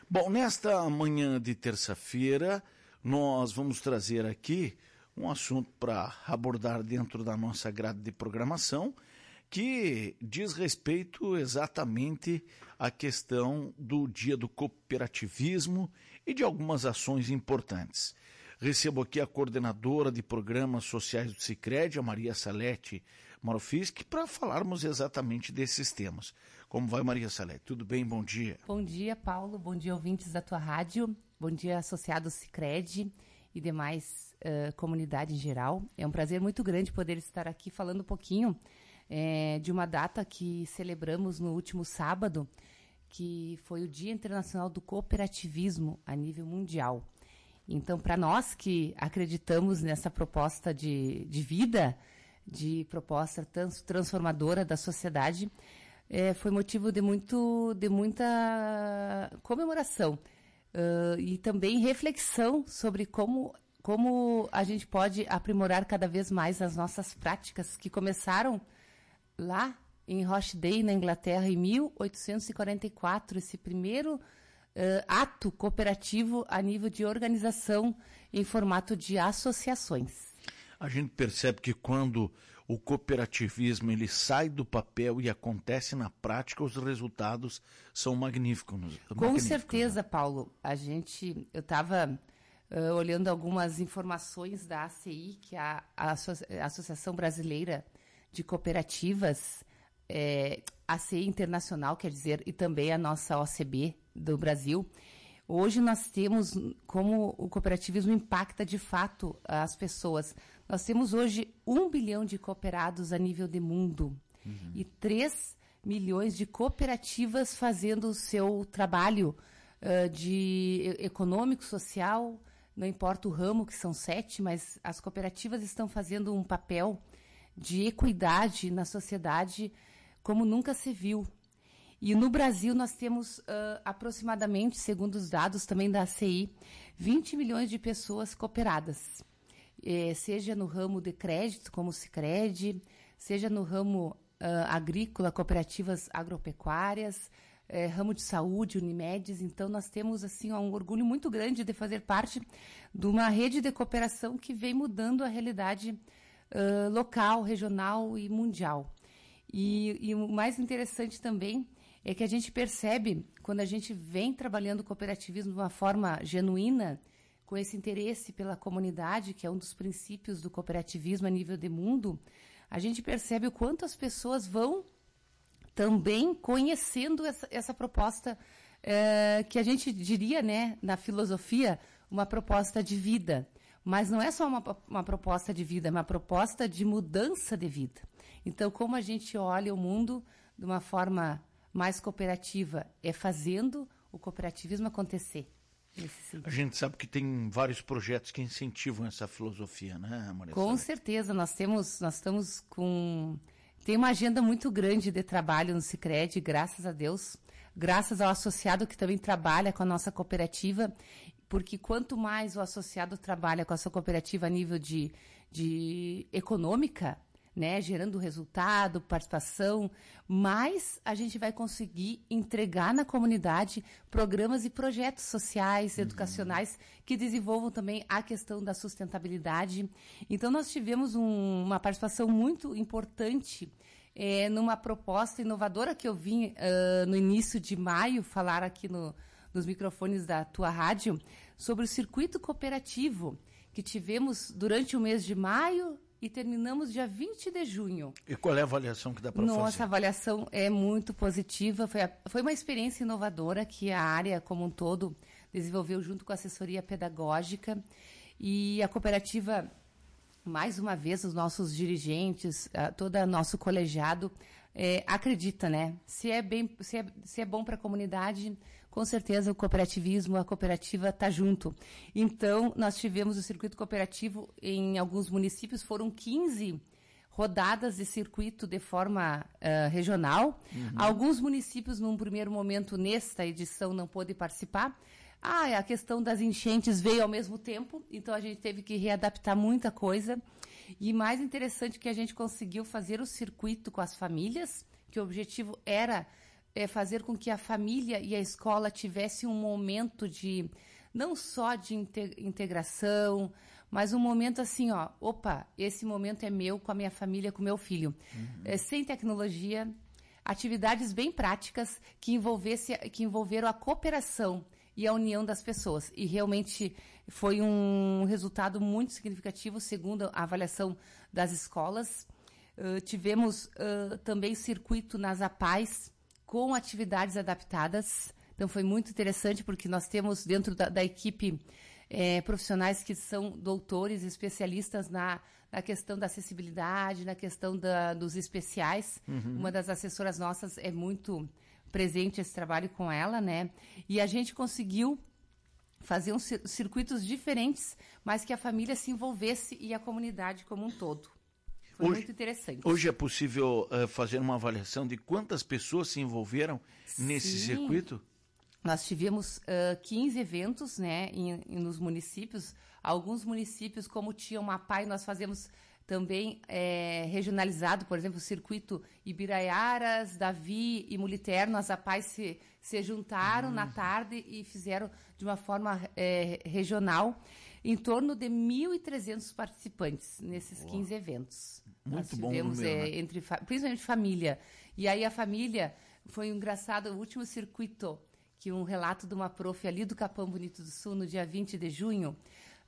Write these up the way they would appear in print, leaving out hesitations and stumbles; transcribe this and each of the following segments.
Bom, nesta manhã de terça-feira, nós vamos trazer aqui um assunto para abordar dentro da nossa grade de programação, que diz respeito exatamente à questão do Dia do Cooperativismo e de algumas ações importantes. Recebo aqui a coordenadora de programas sociais do Sicredi, a Maria Salete Marofischi, para falarmos exatamente desses temas. Como vai, Maria Salete? Tudo bem? Bom dia. Bom dia, Paulo. Bom dia, ouvintes da tua rádio. Bom dia, associados Sicredi e demais comunidade em geral. É um prazer muito grande poder estar aqui falando um pouquinho de uma data que celebramos no último sábado, que foi o Dia Internacional do Cooperativismo a nível mundial. Então, para nós que acreditamos nessa proposta de vida, de proposta transformadora da sociedade, foi motivo de muita comemoração e também reflexão sobre como a gente pode aprimorar cada vez mais as nossas práticas que começaram lá em Rochdale, na Inglaterra, em 1844, esse primeiro ato cooperativo a nível de organização em formato de associações. A gente percebe que quando o cooperativismo ele sai do papel e acontece na prática, os resultados são magníficos. Com certeza, Paulo. Eu estava olhando algumas informações da ACI, que é a Associação Brasileira de Cooperativas, ACI Internacional, quer dizer, e também a nossa OCB do Brasil. Hoje nós temos como o cooperativismo impacta de fato as pessoas. Nós temos hoje 1 bilhão de cooperados a nível de mundo e 3 milhões de cooperativas fazendo o seu trabalho de econômico, social, não importa o ramo, que são 7, mas as cooperativas estão fazendo um papel de equidade na sociedade como nunca se viu. E no Brasil nós temos aproximadamente, segundo os dados também da ACI, 20 milhões de pessoas cooperadas. Seja no ramo de crédito, como o Sicredi, seja no ramo agrícola, cooperativas agropecuárias, ramo de saúde, Unimedes. Então nós temos assim um orgulho muito grande de fazer parte de uma rede de cooperação que vem mudando a realidade local, regional e mundial. E o mais interessante também é que a gente percebe, quando a gente vem trabalhando o cooperativismo de uma forma genuína, com esse interesse pela comunidade, que é um dos princípios do cooperativismo a nível de mundo, a gente percebe o quanto as pessoas vão também conhecendo essa proposta que a gente diria, né, na filosofia, uma proposta de vida. Mas não é só uma proposta de vida, é uma proposta de mudança de vida. Então, como a gente olha o mundo de uma forma mais cooperativa, é fazendo o cooperativismo acontecer. A gente sabe que tem vários projetos que incentivam essa filosofia, né, Maria? Com certeza, nós estamos com... Tem uma agenda muito grande de trabalho no Sicredi, graças a Deus, graças ao associado que também trabalha com a nossa cooperativa, porque quanto mais o associado trabalha com a sua cooperativa a nível de econômica, né, gerando resultado, participação, mais a gente vai conseguir entregar na comunidade programas e projetos sociais, educacionais, que desenvolvam também a questão da sustentabilidade. Então, nós tivemos uma participação muito importante numa proposta inovadora que eu vim no início de maio falar aqui nos microfones da tua rádio, sobre o circuito cooperativo que tivemos durante o mês de maio e terminamos dia 20 de junho. E qual é a avaliação que dá para fazer? Nossa avaliação é muito positiva. Foi uma experiência inovadora que a área como um todo desenvolveu junto com a assessoria pedagógica. E a cooperativa, mais uma vez, os nossos dirigentes, todo o nosso colegiado, acredita, né? Se é bom para a comunidade, com certeza o cooperativismo, a cooperativa está junto. Então, nós tivemos o circuito cooperativo em alguns municípios, foram 15 rodadas de circuito de forma regional. Alguns municípios, num primeiro momento, nesta edição, não pôde participar. A questão das enchentes veio ao mesmo tempo, então a gente teve que readaptar muita coisa. E mais interessante que a gente conseguiu fazer o circuito com as famílias, que o objetivo era fazer com que a família e a escola tivessem um momento de, não só de integração, mas um momento assim, opa, esse momento é meu, com a minha família, com o meu filho. Sem tecnologia, atividades bem práticas que envolveram a cooperação e a união das pessoas. E realmente foi um resultado muito significativo, segundo a avaliação das escolas. Tivemos também circuito nas APAES com atividades adaptadas. Então foi muito interessante, porque nós temos dentro da equipe profissionais que são doutores, especialistas na questão da acessibilidade, na questão dos especiais. Uma das assessoras nossas é muito presente esse trabalho com ela, né? E a gente conseguiu fazer uns circuitos diferentes, mas que a família se envolvesse e a comunidade como um todo. Foi muito interessante. Hoje é possível fazer uma avaliação de quantas pessoas se envolveram nesse circuito? Nós tivemos 15 eventos, né, nos municípios. Alguns municípios, como tinham uma APAE, nós fazemos também regionalizado, por exemplo, o circuito Ibiraiaras, Davi e Muliterno. As APAES se juntaram na tarde e fizeram de uma forma regional, em torno de 1.300 participantes nesses 15 eventos. Muito nós bom tivemos, número, né? principalmente família. E aí a família, foi engraçado, o último circuito, que um relato de uma prof ali do Capão Bonito do Sul, no dia 20 de junho,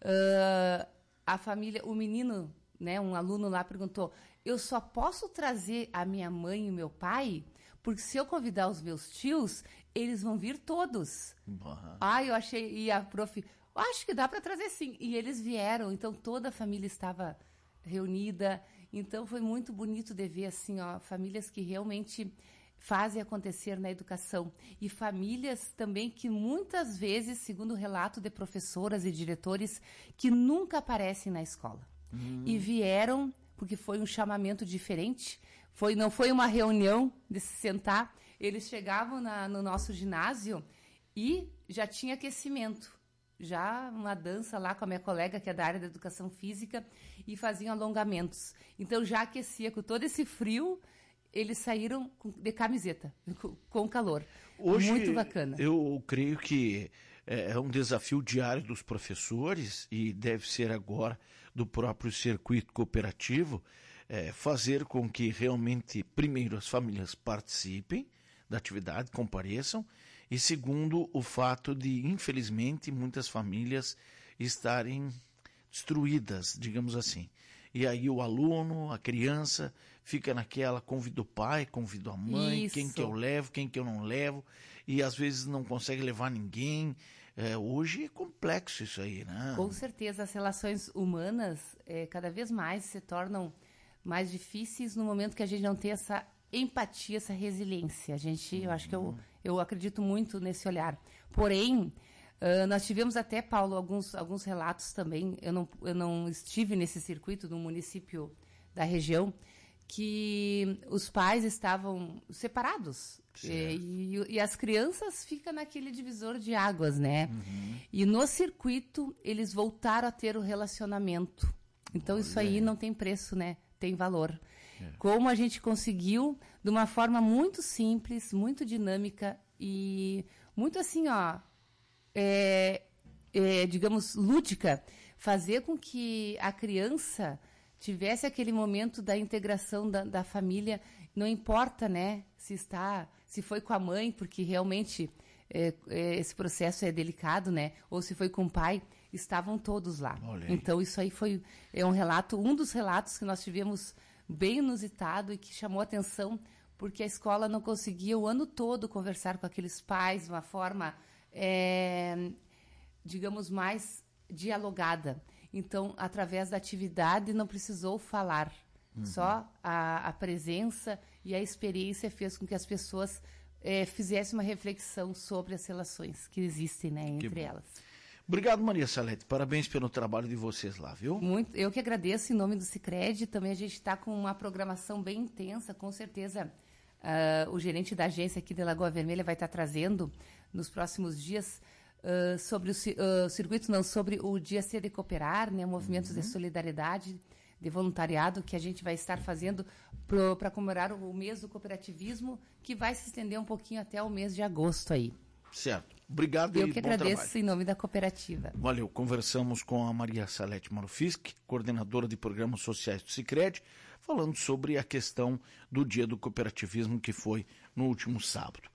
a família, o menino, né, um aluno lá perguntou: eu só posso trazer a minha mãe e meu pai? Porque se eu convidar os meus tios, eles vão vir todos. Eu achei, e a prof, acho que dá para trazer sim. E eles vieram, então toda a família estava reunida. Então foi muito bonito de ver assim, famílias que realmente fazem acontecer na educação. E famílias também que muitas vezes, segundo o relato de professoras e diretores, que nunca aparecem na escola. E vieram, porque foi um chamamento diferente, não foi uma reunião de se sentar, eles chegavam no nosso ginásio e já tinha aquecimento, já uma dança lá com a minha colega, que é da área da educação física, e faziam alongamentos. Então já aquecia com todo esse frio, eles saíram de camiseta, com calor. Hoje, muito bacana. Eu creio que é um desafio diário dos professores, e deve ser agora do próprio circuito cooperativo, fazer com que realmente, primeiro, as famílias participem da atividade, compareçam, e segundo, o fato de, infelizmente, muitas famílias estarem destruídas, digamos assim. E aí o aluno, a criança, fica naquela, convida o pai, convida a mãe, Isso. quem que eu levo, quem que eu não levo, e às vezes não consegue levar ninguém. Hoje é complexo isso aí, né? Com certeza, as relações humanas cada vez mais se tornam mais difíceis no momento que a gente não tem essa empatia, essa resiliência. Eu acho que eu acredito muito nesse olhar. Porém, nós tivemos até, Paulo, alguns relatos também. Eu não estive nesse circuito no município da região, que os pais estavam separados. E as crianças ficam naquele divisor de águas, né? E no circuito, eles voltaram a ter o relacionamento. Então, isso aí não tem preço, né? Tem valor. Como a gente conseguiu, de uma forma muito simples, muito dinâmica e muito assim, digamos, lúdica, fazer com que a criança tivesse aquele momento da integração da família. Não importa, né, se foi com a mãe, porque realmente esse processo é delicado, né, ou se foi com o pai, estavam todos lá. Então isso aí um dos relatos que nós tivemos bem inusitado e que chamou a atenção, porque a escola não conseguia o ano todo conversar com aqueles pais de uma forma, digamos, mais dialogada. Então, através da atividade, não precisou falar. Só a presença e a experiência fez com que as pessoas fizessem uma reflexão sobre as relações que existem, né, entre elas. Obrigado, Maria Salete. Parabéns pelo trabalho de vocês lá, viu? Eu que agradeço em nome do Sicredi. Também a gente está com uma programação bem intensa. Com certeza, o gerente da agência aqui de Lagoa Vermelha vai estar trazendo nos próximos dias sobre o circuito, não, sobre o Dia C de Cooperar, né, movimentos de solidariedade de voluntariado que a gente vai estar fazendo para comemorar o mês do cooperativismo, que vai se estender um pouquinho até o mês de agosto aí. Certo. Obrigado e bom trabalho. Eu que agradeço em nome da cooperativa. Valeu. Conversamos com a Maria Salete Marufischi, coordenadora de programas sociais do Sicredi, falando sobre a questão do Dia do Cooperativismo que foi no último sábado.